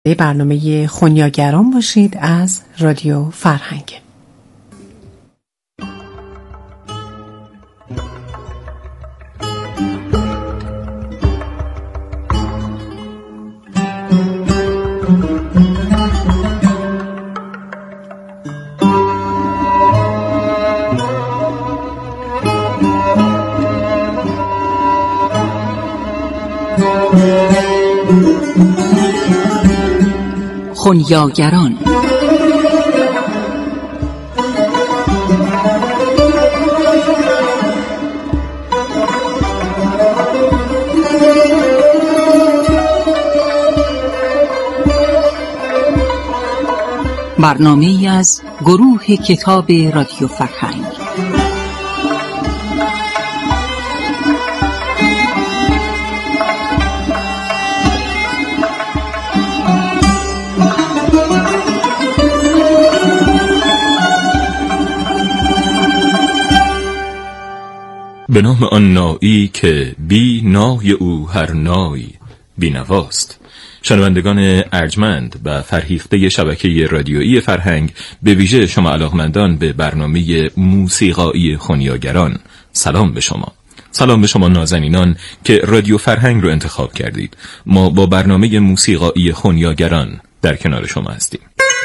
برنامه خونیاگران باشید از رادیو فرهنگ. خونیاگران. برنامه‌ای از گروه کتاب رادیو فرهنگ. به نام آن نایی که بی نای او هر نای بی نواست. شنوندگان ارجمند و فرهیخته شبکه رادیویی فرهنگ، به ویژه شما علاقمندان به برنامه موسیقایی خونیاگران، سلام به شما. سلام به شما نازنینان که رادیو فرهنگ رو انتخاب کردید. ما با برنامه موسیقایی خونیاگران در کنار شما هستیم.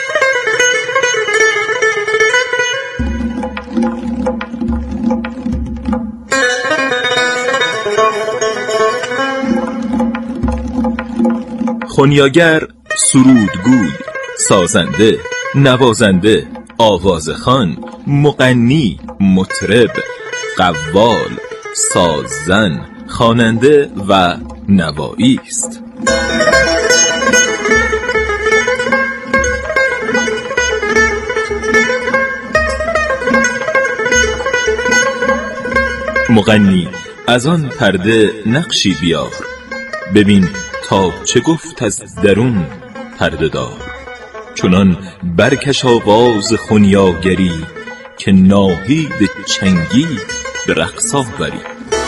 خونیاگر سرودگوی، سازنده، نوازنده، آوازخوان، مغنی، مطرب، قوال، سازن، خواننده و نوایی است. مغنی از آن پرده نقشی بیار، ببین تا چه گفت از درون پرده دار. چنان برکش آواز خونیاگری که ناهید چنگی به رقص آوری.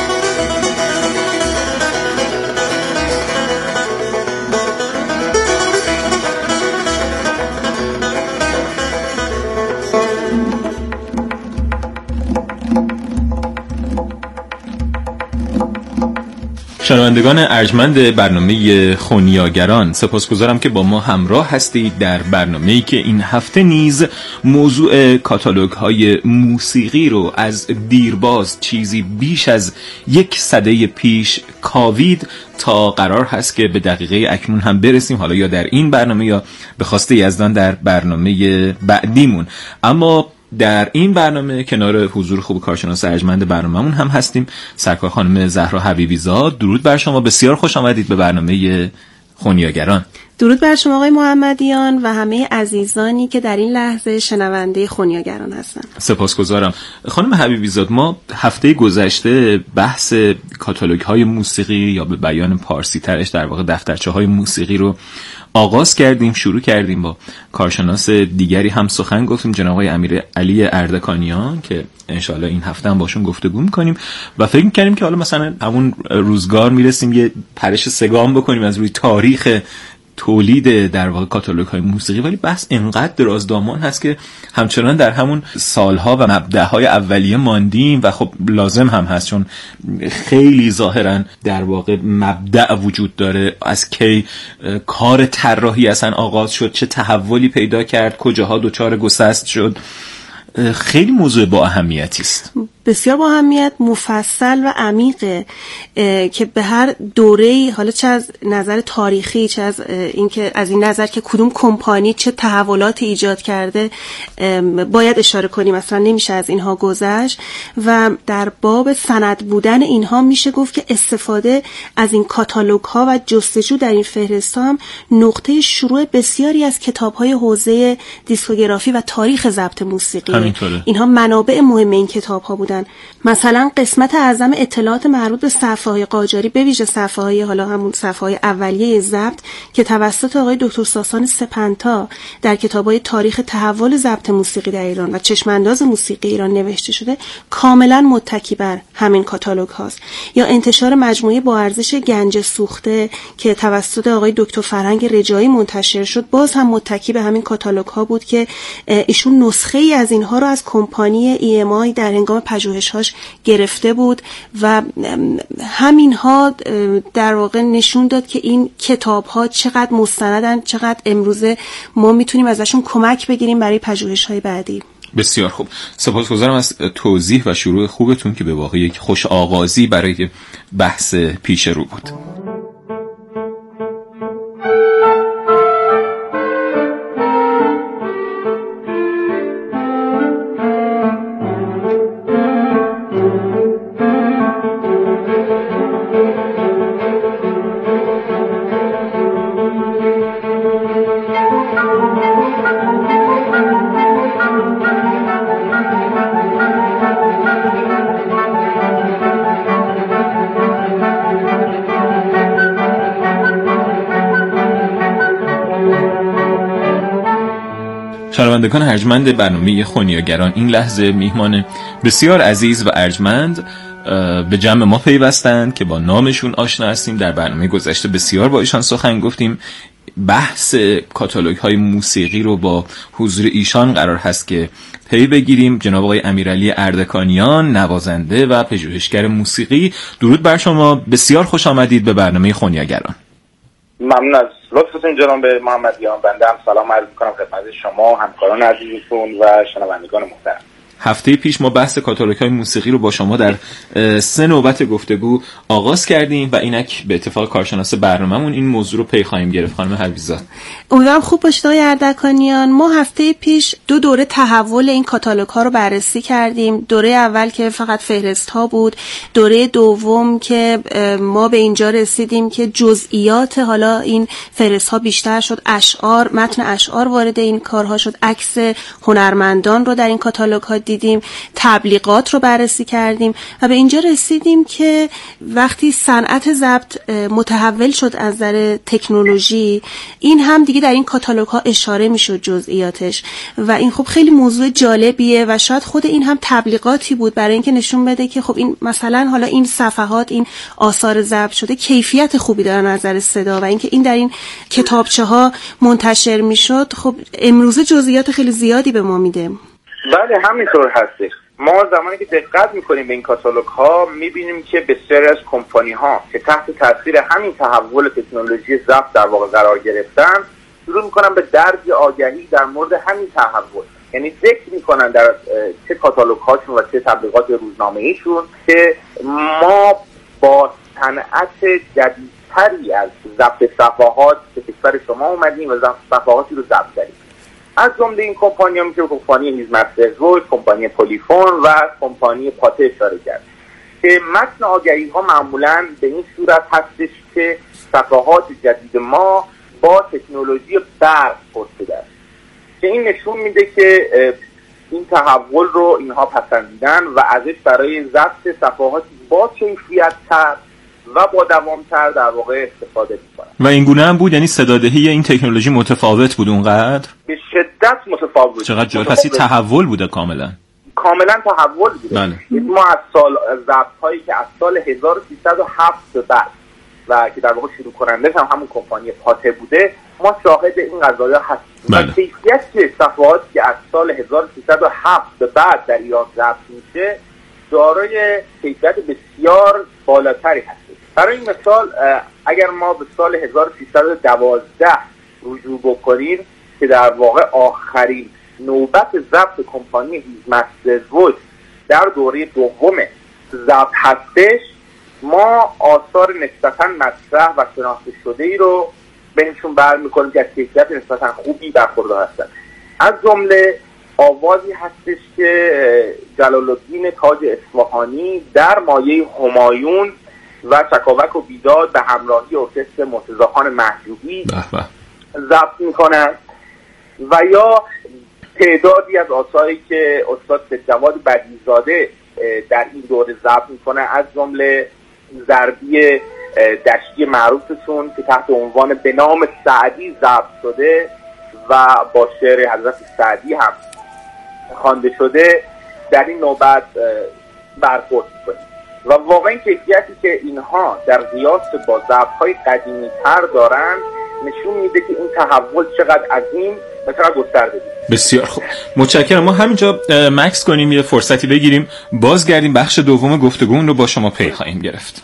شنوندگان ارجمند برنامه خونیاگران، سپاسگزارم که با ما همراه هستید در برنامه‌ای که این هفته نیز موضوع کاتالوگ های موسیقی رو از دیرباز چیزی بیش از 1 سده پیش کاوید تا قرار هست که به دقیقه اکنون هم برسیم، حالا یا در این برنامه یا به خواسته یزدان در برنامه بعدیمون. اما در این برنامه کنار حضور خوب کارشناس ارجمند برنامه‌مون هم هستیم، سرکار خانم زهرا حبیبی زاد. درود بر شما، بسیار خوش آمدید به برنامه خونیاگران. درود بر شما آقای محمدیان و همه عزیزانی که در این لحظه شنونده خونیاگران هستن. سپاسگزارم. خانم حبیبی زاد، ما هفته گذشته بحث کاتالوگ های موسیقی یا به بیان پارسی ترش در واقع دفترچه های موسیقی رو آغاز کردیم، شروع کردیم. با کارشناس دیگری هم سخن گفتیم، جناب آقای امیر علی اردکانیان، که انشالله این هفته هم باشون گفتگو میکنیم و فکر میکنیم که حالا مثلا همون روزگار میرسیم یه پرش سگام بکنیم از روی تاریخ تولید در واقع کاتالوگ های موسیقی، ولی بحث اینقدر درازدامان هست که همچنان در همون سالها و مبدأهای اولیه ماندیم و خب لازم هم هست، چون خیلی ظاهرا در واقع مبدأ وجود داره. از کی کار طراحی اصلا آغاز شد، چه تحولی پیدا کرد، کجاها دچار گسست شد. خیلی موضوع با اهمیتی است، بسیار با اهمیت، مفصل و عمیقه که به هر دوره‌ای، حالا چه از نظر تاریخی چه از اینکه از این نظر که کدوم کمپانی چه تحولاتی ایجاد کرده باید اشاره کنیم، مثلا نمیشه از اینها گذشت. و در باب سند بودن اینها میشه گفت که استفاده از این کاتالوگ ها و جستجو در این فهرست هم نقطه شروع بسیاری از کتاب های حوزه دیسکوگرافی و تاریخ ضبط موسیقی. اینها منابع مهم این کتاب ها بودن بودن. مثلا قسمت اعظم اطلاعات مربوط به صفحه‌های قاجاری، به ویژه صفحه‌های حالا همون صفحه‌های اولیه ضبط که توسط آقای دکتر ساسان سپنتا در کتاب‌های تاریخ تحول ضبط موسیقی در ایران و چشم‌انداز موسیقی ایران نوشته شده، کاملا متکی بر همین کاتالوگ هاست. یا انتشار مجموعه با ارزش گنج سوخته که توسط آقای دکتر فرهنگ رجایی منتشر شد، باز هم متکی به همین کاتالوگ ها بود که ایشون نسخه ای از اینها رو از کمپانی EMI در هنگام پژوهش‌هاش گرفته بود و همینها در واقع نشون داد که این کتاب‌ها چقدر مستندن، چقدر امروزه ما میتونیم ازشون کمک بگیریم برای پژوهش‌های بعدی. بسیار خوب، سپاسگزارم از توضیح و شروع خوبتون که به واقع یک خوش آغازی برای بحث پیش رو بود. شنوندگان ارجمند برنامه خونیاگران، این لحظه میهمان بسیار عزیز و ارجمند به جمع ما پیوستند که با نامشون آشنا هستیم. در برنامه گذشته بسیار با ایشان سخن گفتیم. بحث کاتالوگ های موسیقی رو با حضور ایشان قرار هست که پی بگیریم. جناب آقای امیرعلی اردکانیان، نوازنده و پژوهشگر موسیقی، درود بر شما، بسیار خوش آمدید به برنامه خونیاگران. ممنون از لطفتون جناب محمدیان. بنده هم سلام عرض می‌کنم خدمت شما، همکاران عزیزتون و شنوندگان محترم. هفته پیش ما بحث کاتالوگ‌های موسیقی رو با شما در 3 نوبت گفتگو آغاز کردیم و اینک به اتفاق کارشناس برنامه‌مون این موضوع رو پی خواهیم گرفت. خانم حبیب‌زاده، امیدوارم خوب باشید آقای اردکانیان. ما هفته پیش 2 دوره تحول این کاتالوگ‌ها رو بررسی کردیم. دوره اول که فقط فهرست‌ها بود، دوره دوم که ما به اینجا رسیدیم که جزئیات حالا این فهرست‌ها بیشتر شد، اشعار، متن اشعار وارد این کارها شد، عکس هنرمندان رو در این کاتالوگ‌ها دیدیم، تبلیغات رو بررسی کردیم و به اینجا رسیدیم که وقتی صنعت ضبط متحول شد از نظر تکنولوژی، این هم دیگه در این کاتالوگ ها اشاره میشد جزئیاتش و این خب خیلی موضوع جالبیه و شاید خود این هم تبلیغاتی بود برای اینکه نشون بده که خب این مثلا حالا این صفحات، این آثار ضبط شده کیفیت خوبی دارن از نظر صدا و اینکه این در این کتابچه ها منتشر میشد، خب امروزه جزئیات خیلی زیادی به ما میده. بله همینطور هستش. ما زمانی که دقت میکنیم به این کاتالوگ ها میبینیم که بسیاری از کمپانی ها که تحت تاثیر همین تحول تکنولوژی ضبط در واقع قرار گرفتن، شروع میکنن به درج آگهی در مورد همین تحول، یعنی ذکر میکنن در چه کاتالوگ هاشون و چه تبلیغات روزنامه ایشون که ما با صنعت جدیدتری از ضبط صفحات به کشور شما اومدیم و صفحاتی رو ضبط کردیم. از جمله این کمپانی هم که کمپانی هیزمسترزوی، کمپانی پولیفون و کمپانی پاته اشاره کرد که متن آگهی ها معمولاً به این صورت هستش که صفحات جدید ما با تکنولوژی برق پرسیده است که این نشون میده که این تحول رو اینها پسندیدن و ازش برای ضبط صفحاتی با کیفیت تر و با دوامتر در واقع استفاده میکنن. و این گونه هم بود، یعنی صدادهی این تکنولوژی متفاوت بود اونقدر؟ به شدت متفاوت. چقدر جالب. پس تحول بوده کاملا تحول بوده. بله. ما از ضبط هایی که از سال 1307 به بعد و که در واقع شروع کنندش هم همون کمپانی پاته بوده، ما شاهد این قضایا هستیم. بله. و کیفیت صفحاتی که از سال 1307 به بعد در ایران ضبط میشه دارای کیفیت بسیار بالاتری هست. برای این مثال اگر ما به سال 1312 رجوع بکنیم که در واقع آخرین نوبت ضبط کمپانی هیزمسترزوی در دوره دوم ضبط هستش، ما آثار نسبتاً مطرح و شناخته شده ای رو بهشون برمی‌کنیم که از کیفیت نسبتاً خوبی برخوردار هستن. از جمله آوازی هستش که جلال الدین تاج اصفهانی در مایه همایون و چکاوک و بیداد به همراهی ارکستر مرتضی خان محجوبی ضبط میکنن و یا تعدادی از آثاری که استاد سید جواد بدیعی‌زاده در این دوره ضبط میکنه، از جمله ضربی دشتی معروفشون که تحت عنوان به نام سعدی ضبط شده و با شعر حضرت سعدی هم خوانده شده، در این نوبت برخورد میکنه و واقعا کیفیتی که اینها در قیاس با ضبط‌های قدیمی‌تر دارن نشون میده که این تحول چقدر عظیم و چقدر گسترده بود. بسیار خوب، متشکرم. ما همینجا مکس کنیم، یه فرصتی بگیریم، بازگردیم بخش دوم گفتگومون رو با شما پی خواهیم گرفت.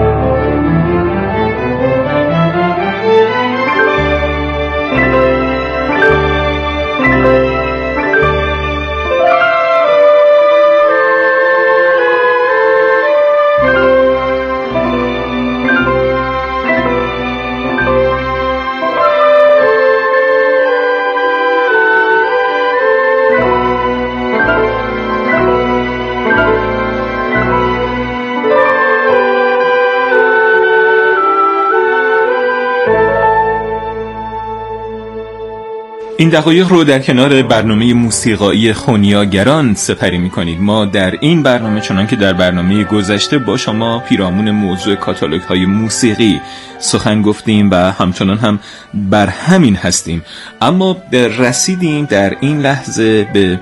این دقایق رو در کنار برنامه موسیقایی خونیاگران سپری می‌کنید. ما در این برنامه چنان که در برنامه گذشته با شما پیرامون موضوع کاتالوگ‌های موسیقی سخن گفتیم و همچنان هم بر همین هستیم، اما رسیدیم در این لحظه به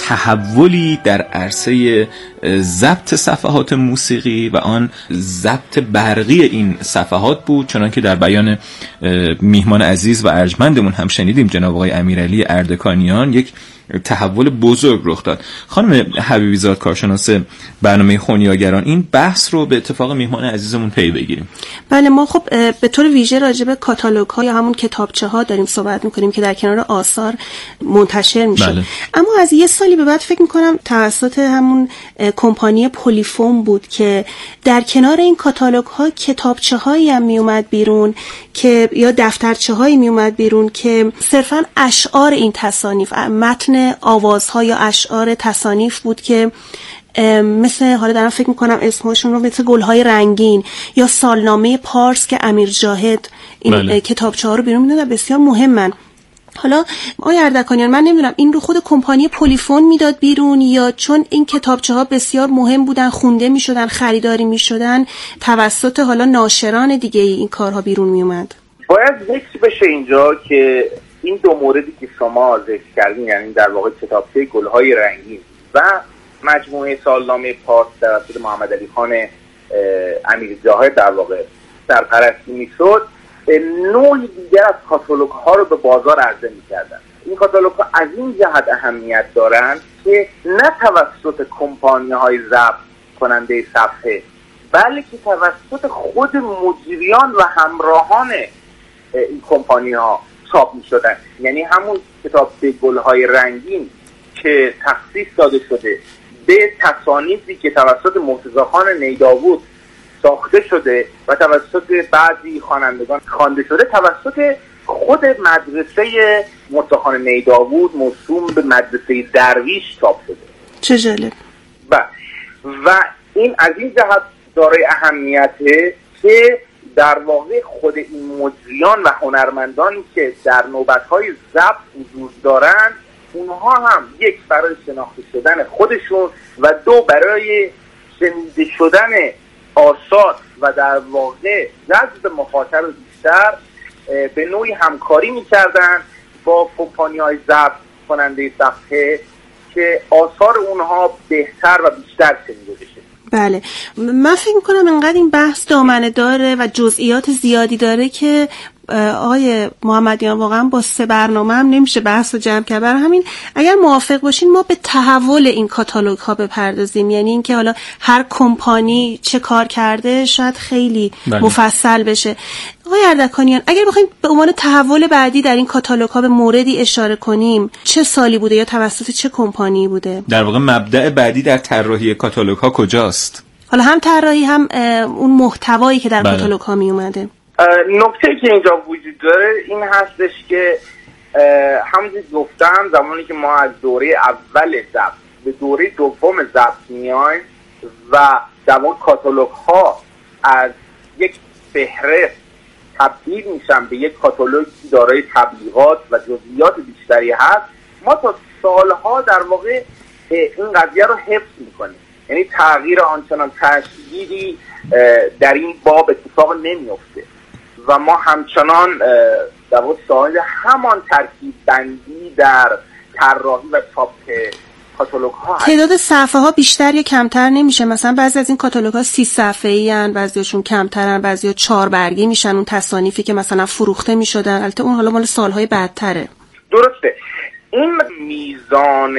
تحولی در عرصه ضبط صفحات موسیقی و آن ضبط برقی این صفحات بود، چنان که در بیان میهمان عزیز و ارجمندمون هم شنیدیم، جناب آقای امیرعلی اردکانیان، یک تحول بزرگ رخ داد. خانم حبیبی زاد، کارشناس برنامه خونیاگران، این بحث رو به اتفاق میهمان عزیزمون پی بگیریم. بله، ما خب به طور ویژه راجع به کاتالوگ ها یا همون کتابچه ها داریم صحبت میکنیم که در کنار آثار منتشر میشه. بله. اما از یه سالی به بعد فکر میکنم توسط همون کمپانی پلیفون بود که در کنار این کاتالوگ ها کتابچه هایی هم میومد بیرون که یا دفترچه هایی میومد بیرون که صرفا اشعار این تصانیف، متن آوازها یا اشعار تصانیف بود که مثل، حالا دارم فکر میکنم اسمشون رو، مثل گلهای رنگین یا سالنامه پارس که امیر جاهد این کتابچه ها رو بیرون میداد، بسیار مهمن. حالا آقای اردکانیان، من نمیدونم این رو خود کمپانی پلیفون میداد بیرون یا چون این کتابچه ها بسیار مهم بودن، خونده میشدن، خریداری میشدن، توسط حالا ناشران دیگه این کارها بیرون میومد؟ باید ذکر بشه اینجا که این دو موردی که شما ذکر کردین، یعنی در واقع کتابچه گلهای رنگین و مجموعه سالنامه پارس توسط محمد علی خان امیر جاهد در واقع سرپرستی میشد، نوعی دیگر از کاتالوگ ها رو به بازار عرضه میکردن. این کاتالوگ ها از این جهت اهمیت دارند که نه توسط کمپانی های ضبط کننده صفحه، بلکه توسط خود مجریان و همراهان این کمپانی ها چاپ میشدن. یعنی همون کتابچه گلهای رنگین که تخصیص داده شده به تصانیفی که توسط مرتضی خان نیداود ساخته شده و توسط بعضی خوانندگان خوانده شده، توسط خود مدرسه مرتضی خان نیداود موسوم به مدرسه درویش چاپ شده. چه جالب. و این از این جهت دارای اهمیته که در واقع خود این مجریان و هنرمندانی که در نوبت‌های ضبط حضور دارند، اونها هم یک برای شناخته شدن خودشون و دو برای شنیده شدن آثار و در واقع جذب مخاطب بیشتر به نوعی همکاری می‌کردن با کمپانی‌های ضبط کننده صفحه که آثار اونها بهتر و بیشتر شنیده بشه. بله، من فکر میکنم انقدر این بحث دامنه داره و جزئیات زیادی داره که آقای محمدیان واقعا با 3 برنامه هم نمیشه بحث رو جمع کرد. برای همین اگر موافق باشین ما به تحول این کاتالوگ ها بپردازیم، یعنی اینکه حالا هر کمپانی چه کار کرده شاید خیلی مفصل بشه. آقای اردکانیان، اگر بخوایم به عنوان تحول بعدی در این کاتالوگ ها به موردی اشاره کنیم، چه سالی بوده یا توسط چه کمپانی بوده؟ در واقع مبدأ بعدی در طراحی کاتالوگ ها کجاست؟ حالا هم طراحی هم اون محتوایی که در کاتالوگ ها می اومده. نکته که اینجا وجود داره این هستش که همونجوری گفتم، زمانی که ما از دوره اول ضبط به دوره دوم ضبط میایم و در واقع کاتالوگ ها از یک فهرست تبدیل میشن به یک کاتالوگ دارای تبلیغات و جزئیات بیشتری هست، ما تا سالها در واقع این قضیه رو حفظ میکنیم. یعنی تغییر آنچنان تشدیدی در این باب اتفاق نمیفته و ما همچنان در واقع شاهد همان ترتیب بندی در طراحی و چاپ کاتالوگ ها هست. تعداد صفحه ها بیشتر یا کمتر نمیشه؟ مثلا بعضی از این کاتالوگ ها 30 صفحه‌ای ان، بعضیاشون کمترن، بعضیا 4 برگی میشن، اون تصانیفی که مثلا فروخته میشدن. البته اون حالا مال سالهای بعدتره. درسته. این میزان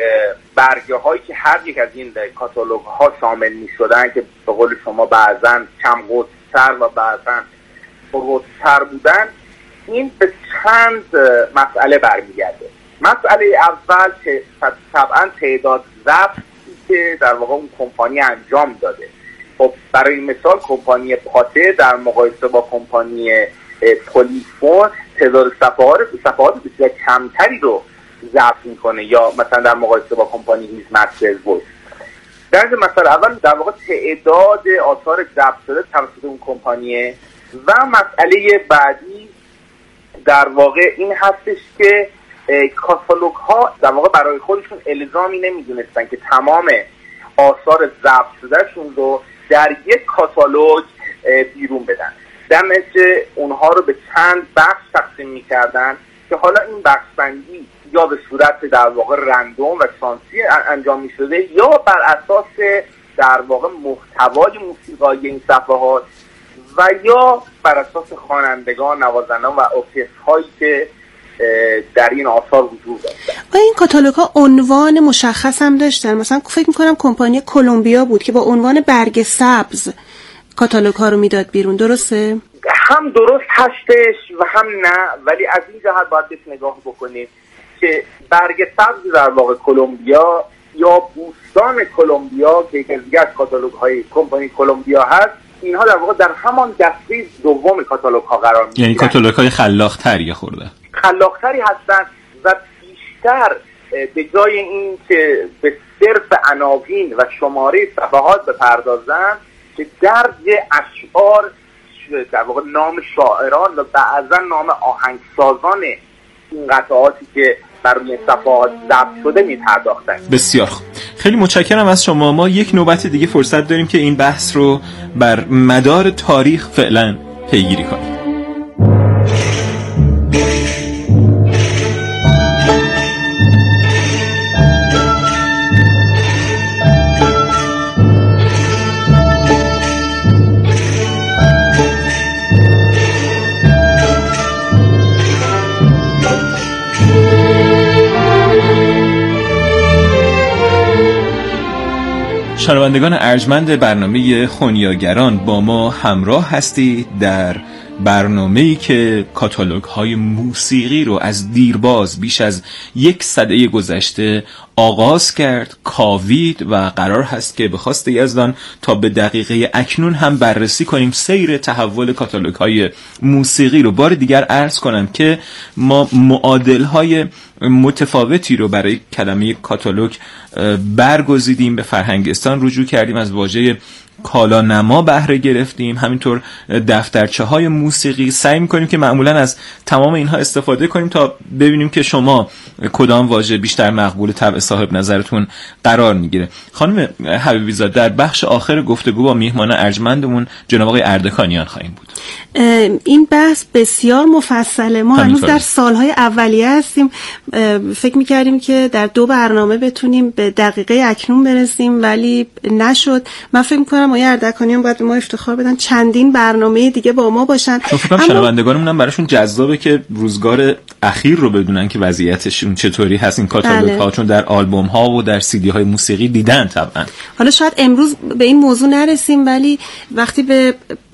برگه هایی که هر یک از این کاتالوگ ها شامل می شدن که به قول شما بعضن کم قطع‌تر و بعضن پرقطع‌تر بودن، این به چند مسئله برمیگرده. مسئله اول که طبعا تعداد ضبطی که در واقع اون کمپانی انجام داده. خب برای مثال کمپانی پاته در مقایسه با کمپانی پولیفون تعداد صفحات بسیار کمتری رو ضبط میکنه، یا مثلا در مقایسه با کمپانی هیز مسترز وایس. در مثلا اول در واقع تعداد آثار ضبط شده توسط اون کمپانیه و مسئله بعدی در واقع این هستش که کاتالوگ ها در واقع برای خودشون الزامی نمیدونستن که تمام آثار ضبط شدهشون رو در یک کاتالوگ بیرون بدن. در نتیجه اونها رو به چند بخش تقسیم میکردن که حالا این بخش‌بندی یا به صورت در واقع رندوم و شانسی انجام می‌شده یا بر اساس در واقع محتوای موسیقایی این صفحات و یا بر اساس خوانندگان، نوازندگان و ارکسترهایی که در این آثار حضور داشتن. آیا این کاتالوگ ها عنوان مشخص هم داشتن؟ مثلا فکر می‌کنم کمپانی کلمبیا بود که با عنوان برگ سبز کاتالوگ ها رو میداد بیرون، درسته؟ هم درست هستش و هم نه، ولی از این جهت باید بهش نگاه بکنیم که برگ سبز در واقع کلمبیا یا بوستان کلمبیا که یکی از کاتالوگ های کمپانی کلمبیا هست، اینها در واقع در همان دسته دوم کاتالوگ ها قرار میگیرن. یعنی کاتالوگ های خلاق‌تری خلاق‌تری هستن و بیشتر به جای این که به صرف عناوین و شماره صفحات بپردازن که درج اشعار در واقع نام شاعران و بعضا نام آهنگسازان این قطعاتی که بر روی صفحات ضبط شده می‌پرداختن. بسیار خوب، خیلی متشکرم از شما. ما یک نوبت دیگه فرصت داریم که این بحث رو بر مدار تاریخ فعلا پیگیری کنیم. شنوندگان ارجمند برنامه خونیاگران، با ما همراه هستید در برنامه‌ای که کاتالوگ‌های موسیقی رو از دیرباز بیش از 1 سده گذشته آغاز کرد، کاوید و قرار هست که به خواست یزدان تا به دقیقه اکنون هم بررسی کنیم سیر تحول کاتالوگ‌های موسیقی رو. بار دیگر عرض کنم که ما معادل‌های متفاوتی رو برای کلمه کاتالوگ برگزیدیم، به فرهنگستان رجوع کردیم، از واژه کالانما بهره گرفتیم، همینطور دفترچه‌های موسیقی. سعی می‌کنیم که معمولاً از تمام اینها استفاده کنیم تا ببینیم که شما کدام واژه بیشتر مقبول طبع صاحب نظرتون قرار میگیره. خانم حبیبی زاده، در بخش آخر گفتگو با میهمان ارجمندمون جناب آقای اردکانیان خواهیم بود. این بحث بسیار مفصله. ما هنوز در سالهای اولیه هستیم. فکر می‌کردیم که در 2 برنامه بتونیم به دقیقه اکنون برسیم ولی نشد. من فکر می‌کنم آقای اردکانیان باید به ما افتخار بدن چندین برنامه دیگه با ما باشن. فکر کنم شنوندگانمون هم براشون جذابه که روزگار اخیر رو بدونن که وضعیتشون چطوری هست این کاتالوگ‌ها، چون در آلبوم‌ها و در سی‌دی‌های موسیقی دیدن طبعا. حالا شاید امروز به این موضوع نرسیم ولی وقتی به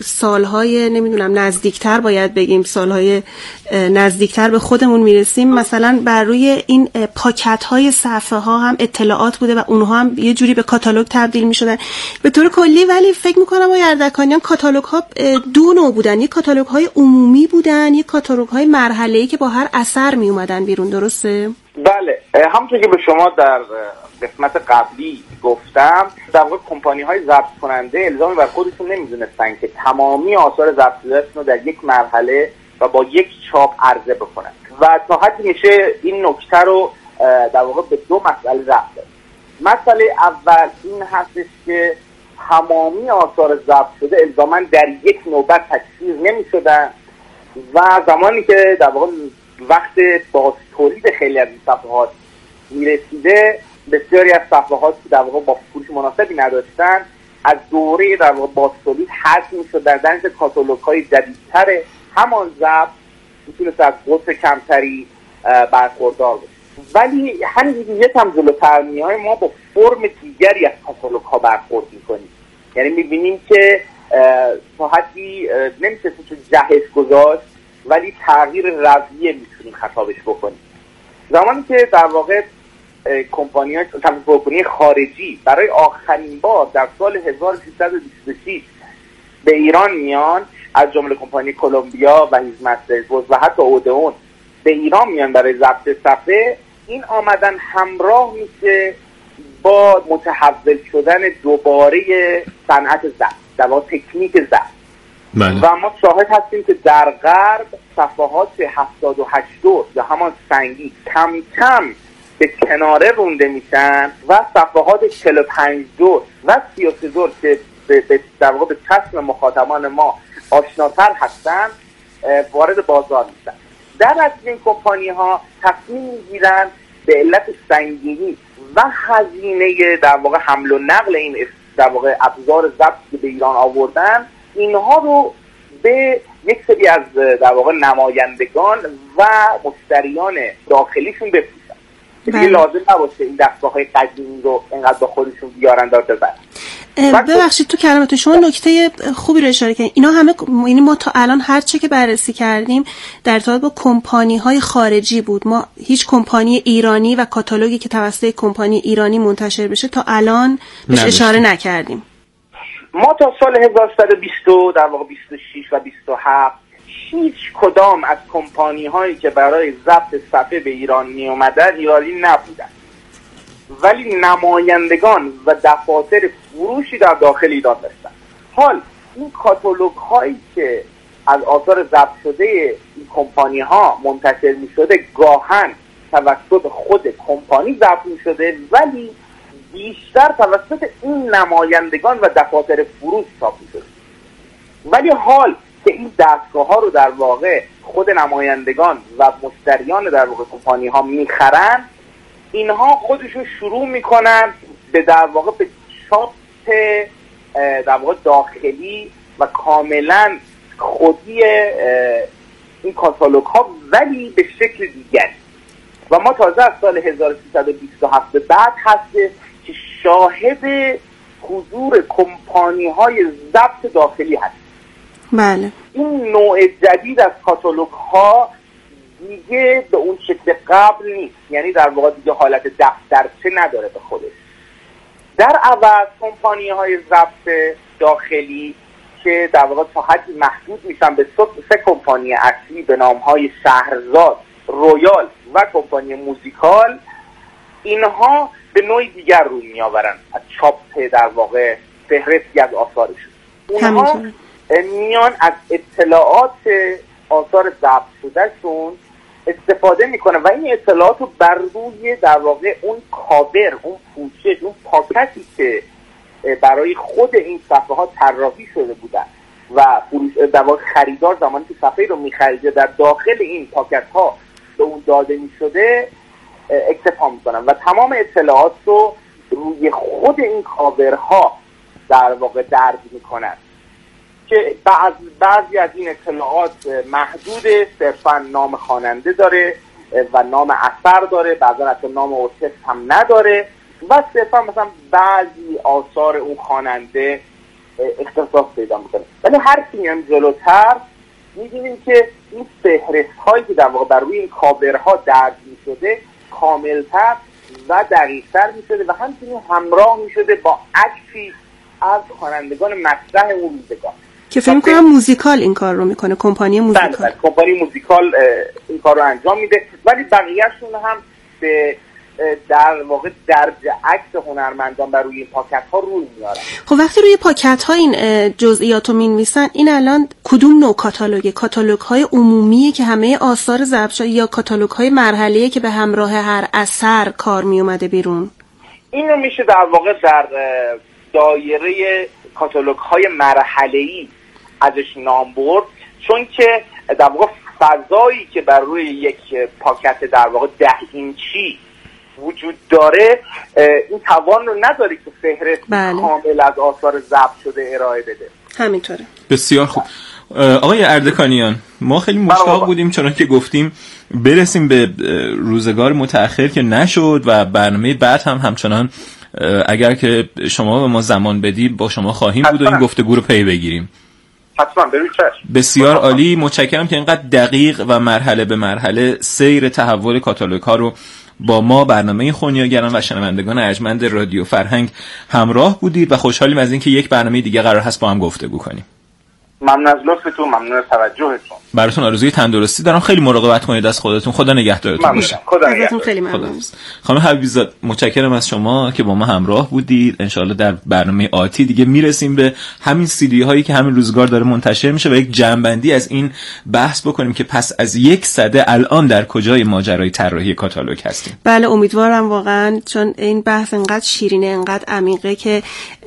سالهای نمیدونم نزدیکتر باید بگیم، سالهای نزدیکتر به خودمون میرسیم، مثلا بر روی این پاکت‌های صفحه‌ها هم اطلاعات بوده و اونها هم یه جوری به کاتالوگ تبدیل می‌شدن به طور کلی. ولی فکر می‌کنم آقای اردکانیان کاتالوگ‌ها 2 نوع بودن، یک کاتالوگ‌های عمومی بودن، یک کاتالوگ‌های مرحله‌ای که با هر اثر می اومدن بیرون، درسته؟ بله، همونطور که به شما در قسمت قبلی گفتم، در واقع کمپانی‌های ضبط کننده الزامی بر خودشون نمی‌دونستن که تمامی آثار ضبط شدهشون رو در یک مرحله و با یک چاپ عرضه بکنن و تا حدی میشه این نکته رو در واقع به 2 مسئله ربط داد. مسئله اول این هستش که تمامی آثار ضبط شده الزاماً در یک نوبت تکثیر نمی شدن و زمانی که در واقع وقت باز تولید خیلی از این صفحات می رسیده، بسیاری از صفحات که در واقع با فروش مناسبی نداشتن از دوره در واقع باز تولید حذف می شد. در درنش کاتالوگ های جدیدتر همان ضبط میتونست از قطر کمتری برخوردار بود. ولی همین یکم جلوتر میایم ما با فرم دیگری از کاتالوگ ها برخورد میکنیم. یعنی میبینیم که تا حدی نمیشه تو جهش گذاشت ولی تغییر رویه میتونیم خطابش بکنیم. زمانی که در واقع کمپانی خارجی برای آخرین بار در سال 1326 به ایران میان، از جمله کمپانی کلمبیا و هیز مسترز و حتی اودئون به ایران میان برای ضبط صفحه، این آمدن همراه میشه با متحول شدن دوباره صنعت ضبط، در واقع تکنیک ضبط. و ما شاهد هستیم که در غرب صفحات 78 دور یا همان سنگی کم کم به کناره رونده میشن و صفحات 45 دور و 33 دور که در واقع به چشم مخاطبان ما آشناتر هستن وارد بازار میشن. در اصل این کمپانی ها تصمیم میگیرن به علت سنگینی و هزینه در واقع حمل و نقل این در واقع ابزار ضبط که به ایران آوردن، اینها رو به یک سری از در واقع نمایندگان و مشتریان داخلیشون بفروشن. دیگه لازم نباشه این دستگاه‌های قدیمی رو اینقدر با خودشون بیارن دار ببرن. ببخشید تو کلمات شما نکته خوبی رو اشاره کردین. اینا همه، یعنی ما تا الان هر چه که بررسی کردیم در ارتباط با کمپانی‌های خارجی بود. ما هیچ کمپانی ایرانی و کاتالوگی که توسط کمپانی ایرانی منتشر بشه تا الان بهش اشاره نکردیم. ما تا سال 1120 در واقع 26 و 27 هیچ کدام از کمپانی هایی که برای ضبط صفحه به ایران می اومدن ایرانی نبودن، ولی نمایندگان و دفاتر فروشی در داخل ایران داشتن. حال این کاتالوگ هایی که از آثار ضبط شده این کمپانی ها منتشر می شده گاهن توسط خود کمپانی ضبط می شده، ولی بیشتر توسط این نمایندگان و دفاتر فروش چاپ می شده. ولی حال که این دستگاه ها رو در واقع خود نمایندگان و مشتریان در واقع کمپانی ها میخرن، اینها خودشون شروع میکنن به در واقع به چاپ در واقع داخلی و کاملا خودی این کاتالوگ ها، ولی به شکل دیگری. و ما تازه از سال 1327 بعد هسته که شاهد حضور کمپانی های ضبط داخلی هست. بله. این نوع جدید از کاتالوگ ها دیگه به اون شکل قبل نیست، یعنی در واقع دیگه حالت دفترچه نداره به خودش. در عوض کمپانی های ضبط داخلی که در واقع تا حدی محدود میشن به سه کمپانی اصلی به نام های شهرزاد، رویال و کمپانی موزیکال، اینها به نوعی دیگر روی میآورن از چاپ در واقع فهرستی از آثارشون. اونها میان از اطلاعات آثار ضبط شدهشون استفاده میکنه و این اطلاعات رو بر روی در واقع اون کاور، اون پوشش، اون پاکتی که برای خود این صفحه ها طراحی شده بودن و در واقع خریدار زمانی که صفحه رو میخریده در داخل این پاکت ها به اون داده میشده اکتفا میکنن و تمام اطلاعات رو روی خود این کاورها در واقع درج میکنن که بعضی از این اطلاعات محدود، صرفا نام خواننده داره و نام اثر داره، بعضا حتی نام ارکستر هم نداره و صرفا مثلا بعضی آثار اون خواننده اختصاص پیدا میکنه. ولی هر کی میایم جلوتر میبینیم که این فهرست هایی که در واقع بر روی این کاورها درج میشده کاملتر و دقیق‌تر میشده و همچنین همراه میشده با عکسی از خوانندگان مطرح اون روزگار که فکر می‌کنم موزیکال این کار رو میکنه، کمپانی موزیکال. بله کمپانی موزیکال این کار رو انجام میده، ولی بقیه‌شون هم به در واقع درج عکس هنرمندان بر روی پاکت ها روی میارن. خب وقتی روی پاکت ها این جزئیات رو مینویسن، این الان کدوم نوع کاتالوگه؟ کاتالوگ های عمومیه که همه آثار ضبط شده یا کاتالوگ های مرحله‌ای که به همراه هر اثر کار می اومده بیرون؟ این رو میشه در واقع در دایره کاتالوگ های مرحله‌ای ازش نام برد، چون که در واقع فضایی که بر روی یک پاکت در واقع 10 اینچی وجود داره این توان رو نداره که فهرست کامل از آثار ضبط شده ارائه بده. همینطوره. بسیار خوب. آقای اردکانیان، ما خیلی مشتاق بودیم چون که گفتیم برسیم به روزگار متأخر که نشد و برنامه بعد هم همچنان اگر که شما به ما زمان بدی با شما خواهیم بود و این گفتگو رو پی بگیریم. حتما بروی چشم. بسیار عالی، متشکرم که اینقدر دقیق و مرحله به مرحله سیر تحول کاتالوگ ها رو با ما برنامه خونیاگران و شنوندگان ارجمند رادیو فرهنگ همراه بودید و خوشحالیم از اینکه یک برنامه دیگه قرار هست با هم گفتگو کنیم. ممنون از لطفتون، ممنون از توجهتون. براتون آرزوی تندرستی دارم. خیلی مراقبت کنید از خودتون. خدا نگهدارتون باشه. خدا نگهدار. خیلی ممنون. خانم حبیبی‌زاده متشکرم از شما که با ما همراه بودید. انشالله در برنامه آتی دیگه میرسیم به همین سیدی هایی که همین روزگار داره منتشر میشه و یک جمع‌بندی از این بحث بکنیم که پس از یک سده الان در کجای ماجرای طراحی کاتالوگ هستیم. بله امیدوارم واقعا، چون این بحث انقدر شیرینه، انقدر عمیقه که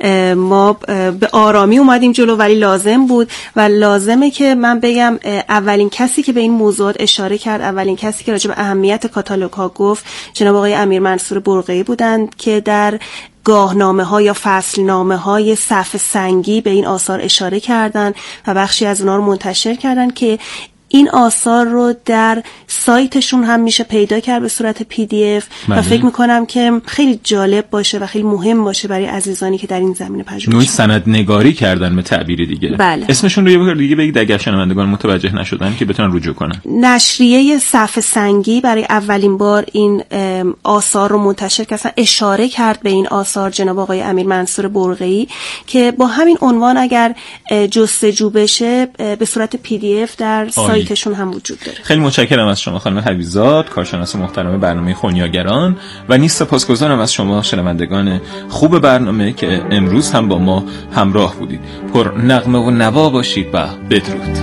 ما به آرامی اومدیم جلو، ولی لازم بود و لازمه که من بگم اولین کسی که به این موضوعات اشاره کرد، اولین کسی که راجع به اهمیت کاتالوگ ها گفت جناب آقای امیر منصور برقعی بودند که در گاهنامه ها یا فصلنامه های صف سنگی به این آثار اشاره کردن و بخشی از اونها رو منتشر کردن که این آثار رو در سایتشون هم میشه پیدا کرد به صورت PDF و فکر میکنم که خیلی جالب باشه و خیلی مهم باشه برای عزیزانی که در این زمینه پژوهش نوعی سندنگاری کردن به تعبیر دیگه. بله. اسمشون رو یه بار دیگه بگید اگر شنوندگان متوجه نشدن که بتونن رجوع کنن. نشریه صف سنگی برای اولین بار این آثار رو منتشر کرد، اشاره کرد به این آثار جناب آقای امیر منصور برقعی که با همین عنوان اگر جستجو بشه به صورت PDF در سایتشون هم وجود داره. خیلی متشکرم از شما خانم حبیبی‌زاده، کارشناس محترم برنامه خونیاگران و نیز سپاسگزارم از شما شنوندگان خوب برنامه که امروز هم با ما همراه بودید. پر نغمه و نوا باشید و بدرود.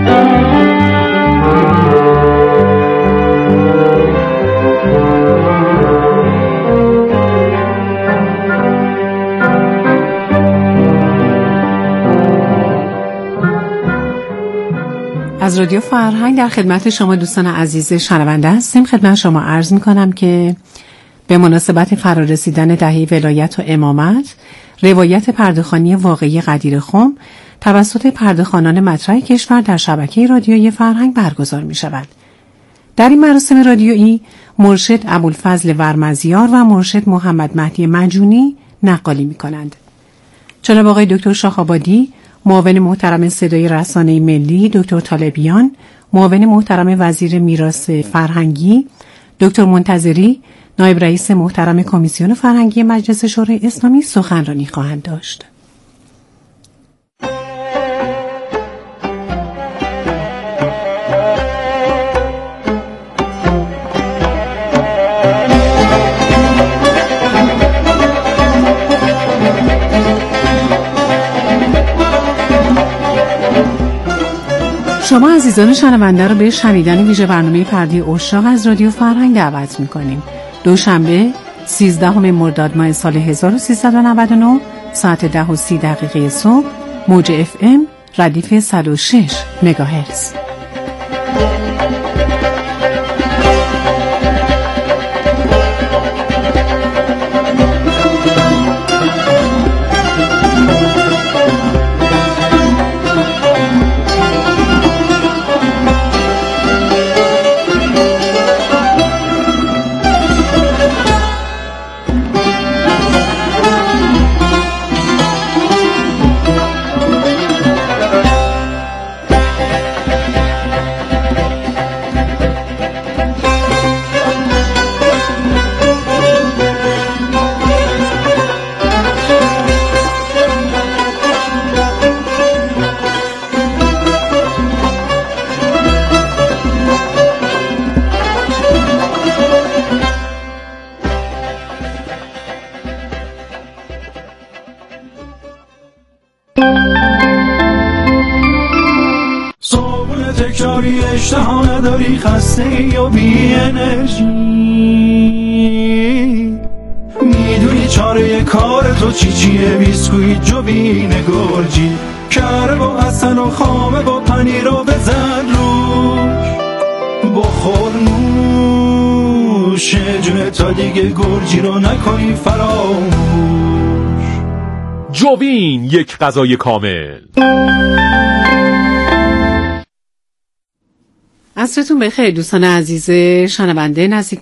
از رادیو فرهنگ در خدمت شما دوستان عزیز شنونده هستیم. خدمت شما عرض می‌کنم که به مناسبت فرارسیدن دهه ولایت و امامت، روایت پرده‌خوانی واقعی قدیر خم توسط پرده‌خوانان مطرح کشور در شبکه رادیویی فرهنگ برگزار می‌شود. در این مراسم رادیویی مرشد ابوالفضل ورمزیار و مرشد محمد مهدی مجونی نقالی می‌کنند. جناب آقای دکتر شاه‌آبادی، معاون محترم صدای رسانه ملی، دکتر طالبیان، معاون محترم وزیر میراث فرهنگی، دکتر منتظری، نایب رئیس محترم کمیسیون فرهنگی مجلس شورای اسلامی سخنرانی خواهند داشت. شما عزیزان شنونده رو به شنیدن ویژه برنامه پرده عشاق از رادیو فرهنگ دعوت می‌کنیم. دوشنبه 13 مرداد ماه سال 1399 ساعت 10:30 صبح موج FM ردیف 106 مگاهرتز. تکراری اشتها نداری، خسته یا بی انرژی، میدونی چی چیه بیسکویت جوین گرجی، کره و حسن و خامه و پنیر رو بزن روش، بخور نوش جونه تا دیگه گرجی رو نکنی فراموش. جوین، یک غذای کامل. عصرتون بخیر دوستان عزیز شنونده. نزدیک